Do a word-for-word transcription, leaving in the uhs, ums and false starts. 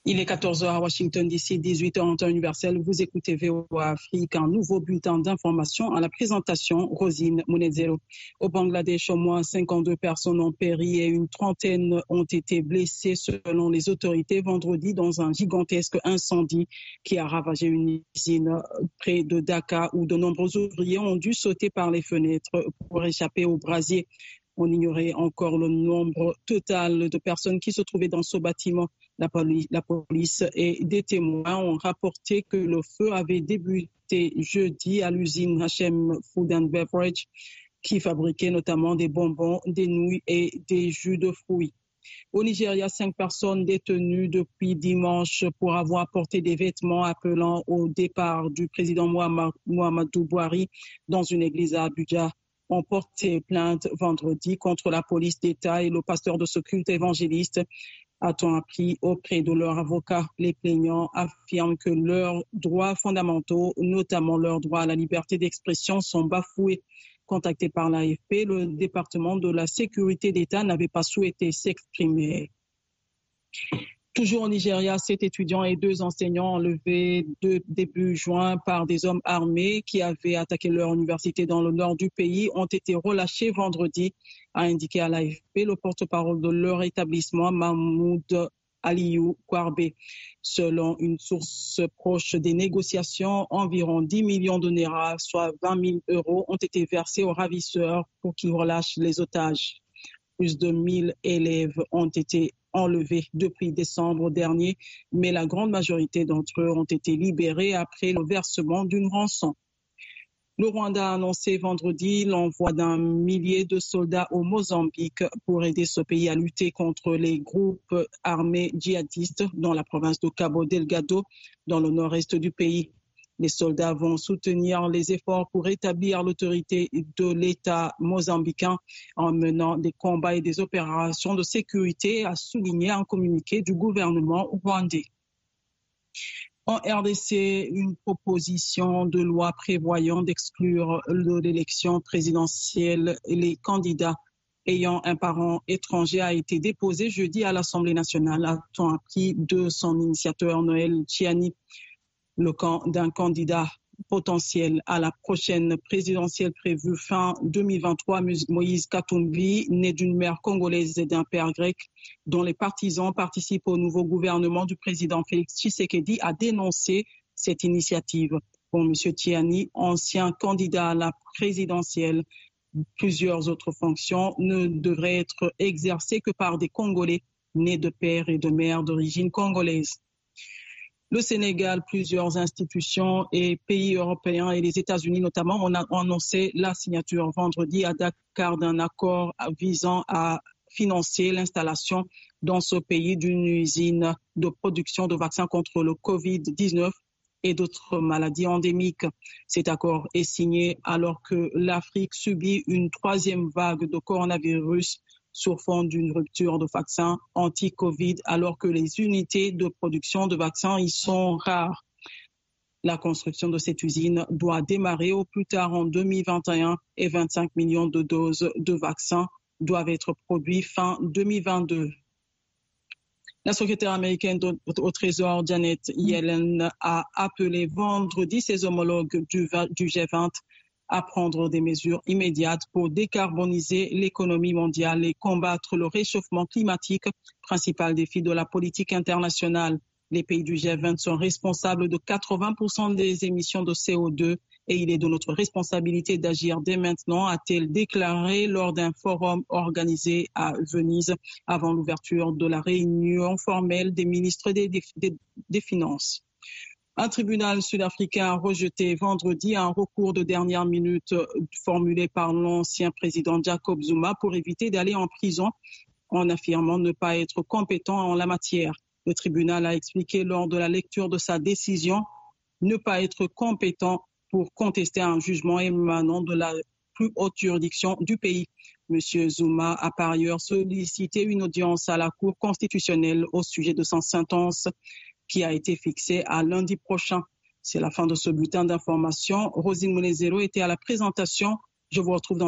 Il est quatorze heures à Washington D C, dix-huit heures en temps universel. Vous écoutez V O A Afrique, un nouveau bulletin d'information à la présentation, Rosine Munezero. Au Bangladesh, au moins cinquante-deux personnes ont péri et une trentaine ont été blessées selon les autorités vendredi dans un gigantesque incendie qui a ravagé une usine près de Dhaka où de nombreux ouvriers ont dû sauter par les fenêtres pour échapper au brasier. On ignorait encore le nombre total de personnes qui se trouvaient dans ce bâtiment. La police, la police et des témoins ont rapporté que le feu avait débuté jeudi à l'usine H M Food and Beverage qui fabriquait notamment des bonbons, des nouilles et des jus de fruits. Au Nigeria, cinq personnes détenues depuis dimanche pour avoir porté des vêtements appelant au départ du président Muhammadu Buhari dans une église à Abuja ont porté plainte vendredi contre la police d'État et le pasteur de ce culte évangéliste. A-t-on appris auprès de leur avocat? Les plaignants affirment que leurs droits fondamentaux, notamment leurs droits à la liberté d'expression, sont bafoués. Contacté par l'A F P, le département de la sécurité d'État n'avait pas souhaité s'exprimer. Toujours au Nigeria, sept étudiants et deux enseignants enlevés de début juin par des hommes armés qui avaient attaqué leur université dans le nord du pays ont été relâchés vendredi, a indiqué à l'A F P le porte-parole de leur établissement, Mahmoud Aliou Kwarbe. Selon une source proche des négociations, environ dix millions de naira, soit vingt mille euros, ont été versés aux ravisseurs pour qu'ils relâchent les otages. Plus de mille élèves ont été enlevés depuis décembre dernier, mais la grande majorité d'entre eux ont été libérés après le versement d'une rançon. Le Rwanda a annoncé vendredi l'envoi d'un millier de soldats au Mozambique pour aider ce pays à lutter contre les groupes armés djihadistes dans la province de Cabo Delgado, dans le nord-est du pays. Les soldats vont soutenir les efforts pour rétablir l'autorité de l'État mozambicain en menant des combats et des opérations de sécurité, a souligné un communiqué du gouvernement rwandais. En R D C, une proposition de loi prévoyant d'exclure de l'élection présidentielle les candidats ayant un parent étranger a été déposée jeudi à l'Assemblée nationale, a-t-on appris de son initiateur Noël Tchiani. Le camp d'un candidat potentiel à la prochaine présidentielle prévue fin deux mille vingt-trois, Moïse Katumbi, né d'une mère congolaise et d'un père grec, dont les partisans participent au nouveau gouvernement du président Félix Tshisekedi, a dénoncé cette initiative. Pour M. Tchiani, ancien candidat à la présidentielle, plusieurs autres fonctions ne devraient être exercées que par des Congolais nés de père et de mère d'origine congolaise. Le Sénégal, plusieurs institutions et pays européens et les États-Unis notamment ont annoncé la signature vendredi à Dakar d'un accord visant à financer l'installation dans ce pays d'une usine de production de vaccins contre le covid dix-neuf et d'autres maladies endémiques. Cet accord est signé alors que l'Afrique subit une troisième vague de coronavirus sur fond d'une rupture de vaccins anti-Covid, alors que les unités de production de vaccins y sont rares. La construction de cette usine doit démarrer au plus tard en deux mille vingt et un et vingt-cinq millions de doses de vaccins doivent être produites fin deux mille vingt-deux. La secrétaire américaine au Trésor, Janet Yellen, a appelé vendredi ses homologues du G vingt à prendre des mesures immédiates pour décarboniser l'économie mondiale et combattre le réchauffement climatique, principal défi de la politique internationale. Les pays du G vingt sont responsables de quatre-vingts pour cent des émissions de C O deux et il est de notre responsabilité d'agir dès maintenant, a-t-elle déclaré lors d'un forum organisé à Venise avant l'ouverture de la réunion formelle des ministres des, des, des Finances. Un tribunal sud-africain a rejeté vendredi un recours de dernière minute formulé par l'ancien président Jacob Zuma pour éviter d'aller en prison en affirmant ne pas être compétent en la matière. Le tribunal a expliqué lors de la lecture de sa décision ne pas être compétent pour contester un jugement émanant de la plus haute juridiction du pays. Monsieur Zuma a par ailleurs sollicité une audience à la Cour constitutionnelle au sujet de sa sentence qui a été fixée à lundi prochain. C'est la fin de ce bulletin d'information. Rosine Munezero était à la présentation. Je vous retrouve dans